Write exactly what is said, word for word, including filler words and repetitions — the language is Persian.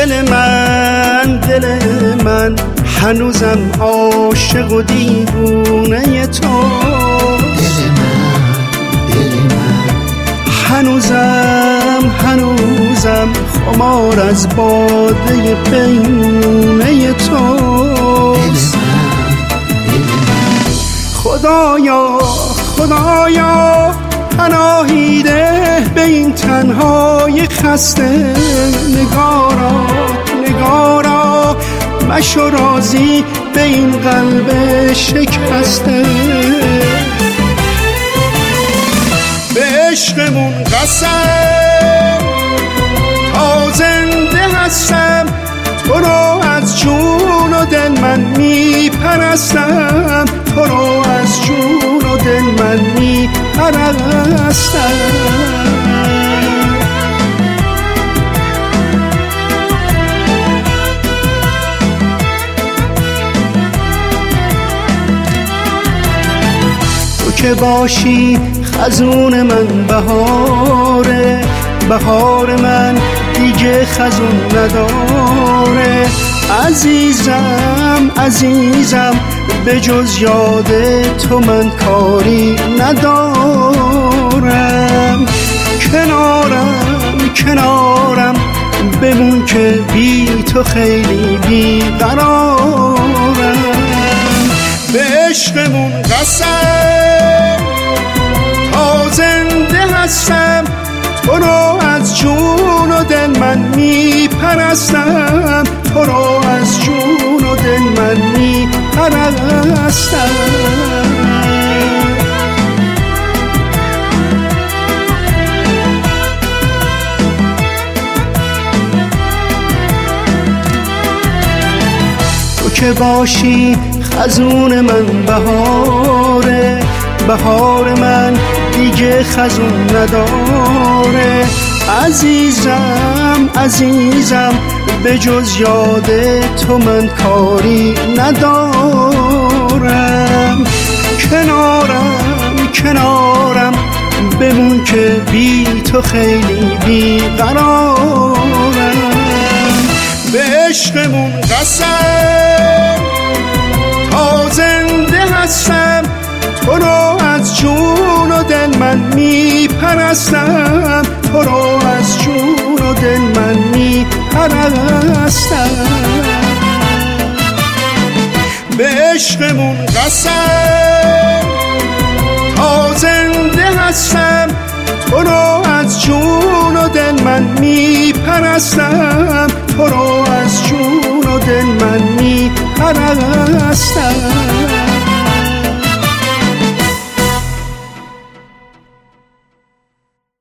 دل من دل من هنوزم عاشق و دیوونه تو، دل من دل من هنوزم هنوزم خمار از باده پیمونه تو. دل من دل من خدایا خدایا پناهی ده به این تنهای خسته، نگارا نگارا مشو راضی به این قلب شکسته. به عشقمون قسم تا زنده هستم، تو رو از جون و دل من میپرستم، تو رو از جون و دل من میپرستم. تو که باشی خزون من بهاره، بهار من دیگه خزون نداره. عزیزم عزیزم به جز یاد تو من کاری ندارم. کنارم کنارم بمون که بی تو خیلی بی قرارم. به عشقمون قسم تا زنده هستم، تو رو از جون و دل من میپرستم، تو رو از جون و دل من میپرستم. تو که باشی خزون من بهاره، بهار من دیگه خزون نداره. عزیزم عزیزم به جز یاد تو من کاری ندارم. کنارم کنارم بمون که بی تو خیلی بی قرارم. به عشقمون قسم تا زنده هستم، تو رو از جون و دل من میپرستم، تو رو از جون و دل من میپرستم. به عشقمون قسم تا زنده هستم، تو رو از جون و دل من میپرستم، تو رو از جون و دل من میپرستم.